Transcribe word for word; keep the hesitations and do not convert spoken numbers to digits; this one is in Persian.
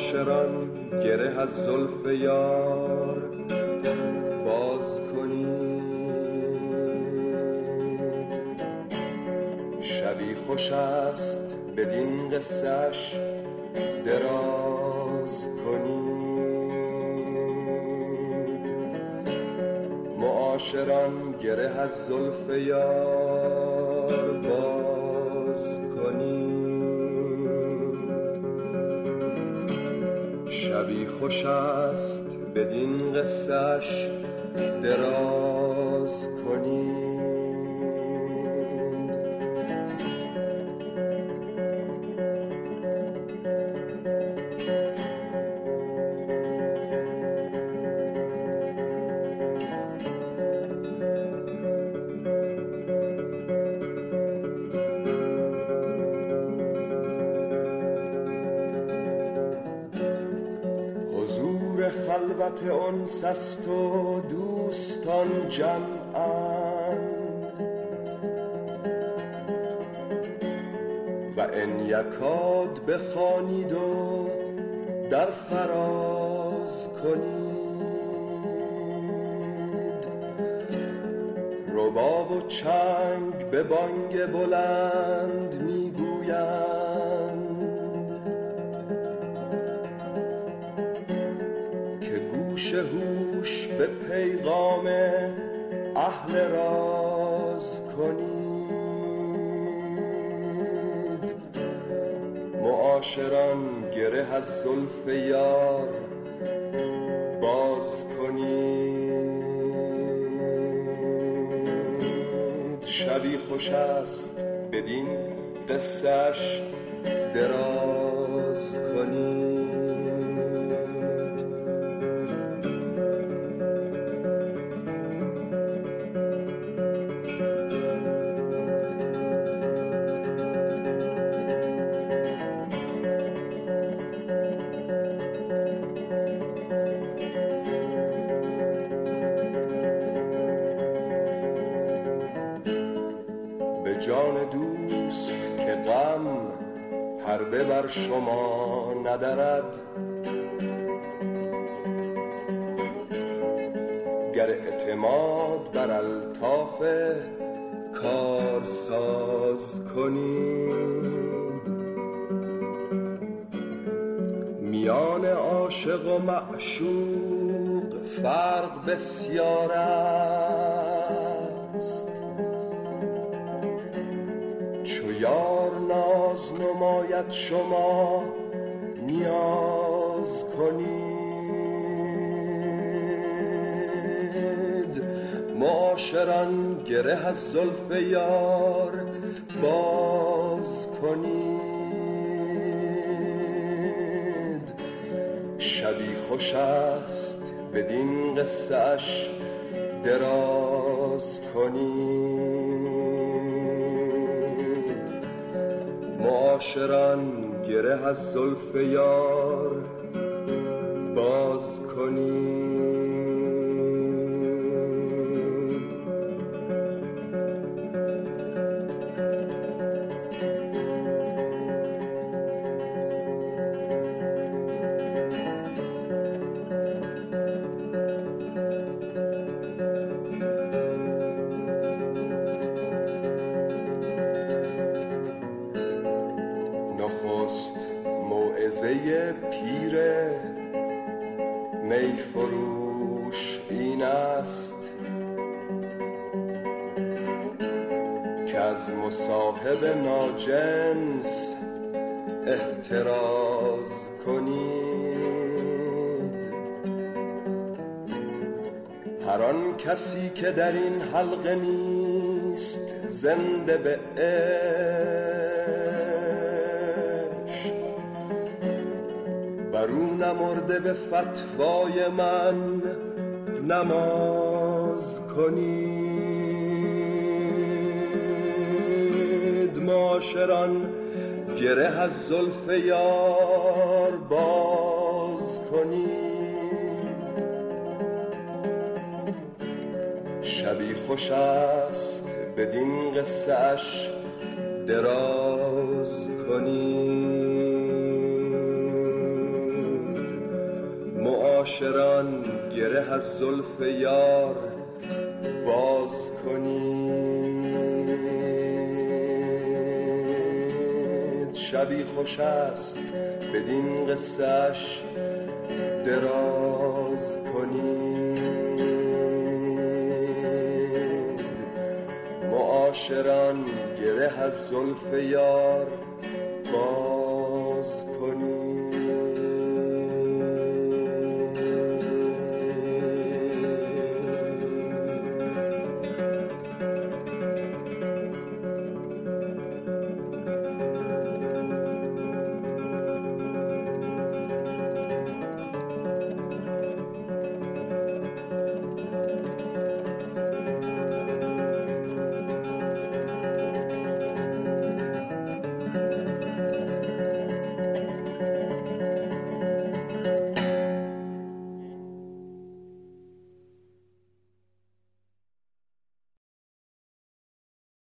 معاشران گره از زلف یار باز کنید. شبی خوش است بدین قصه‌اش دراز کنید. معاشران گره از زلف یار باز کنید. شبی خوش است بدین قصه‌اش دراز کنید. خلوت انس است و دوستان جمعند و ان یکاد بخوانید و در فراز کنید. رباب و چنگ به بانگ بلند میگویند هوش به پیغام اهل راز کنید. معاشران گره از زلف یار باز کنید. شبی خوش است بدین قصه‌اش دراز کنید. جان دوست که غم پرده بر شما ندارد، گر اعتماد بر الطاف کارساز کنید. میان عاشق و معشوق فرق بسیار است. یار ناز نماید شما نیاز کنید. معاشران گره از زلف یار باز کنید. شبی خوش است بدین قصه‌اش دراز کنید. معاشران گره از زلف یار باز کنید. نخست موعظه پیر می فروش این است که از مصاحب ناجنس احتراز کنید. هر آن کسی که در این حلقه نیست زنده به برو نمرده به فتوای من نماز کنید. معاشران گره از زلف یار باز کنید. شبی خوش است بدین قصه‌اش دراز کنید. معاشران گره از زلف یار باز کنید. شبی خوش است بدین قصه‌اش دراز کنید. معاشران گره از زلف یار باز کنید.